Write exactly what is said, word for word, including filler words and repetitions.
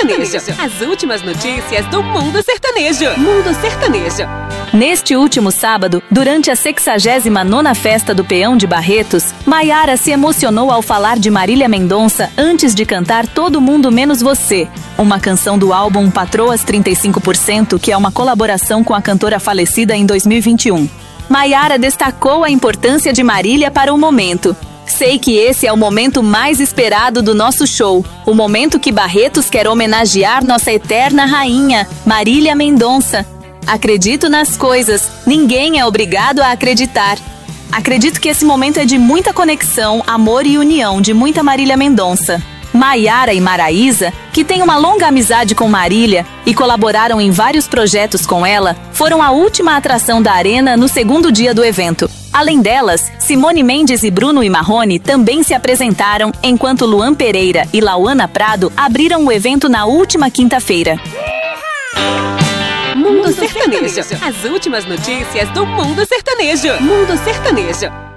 Sertanejo. As últimas notícias do mundo sertanejo. Mundo Sertanejo. Neste último sábado, durante a sexagésima nona Festa do Peão de Barretos, Maiara se emocionou ao falar de Marília Mendonça antes de cantar Todo Mundo Menos Você, uma canção do álbum Patroas trinta e cinco por cento, que é uma colaboração com a cantora falecida em dois mil e vinte e um. Maiara destacou a importância de Marília para o momento. Sei que esse é o momento mais esperado do nosso show, o momento que Barretos quer homenagear nossa eterna rainha, Marília Mendonça. Acredito nas coisas, ninguém é obrigado a acreditar. Acredito que esse momento é de muita conexão, amor e união de muita Marília Mendonça. Maiara e Maraísa, que têm uma longa amizade com Marília e colaboraram em vários projetos com ela, foram a última atração da Arena no segundo dia do evento. Além delas, Simone Mendes e Bruno e Marrone também se apresentaram, enquanto Luan Pereira e Lauana Prado abriram o evento na última quinta-feira. Mundo Sertanejo. As últimas notícias do mundo sertanejo. Mundo Sertanejo.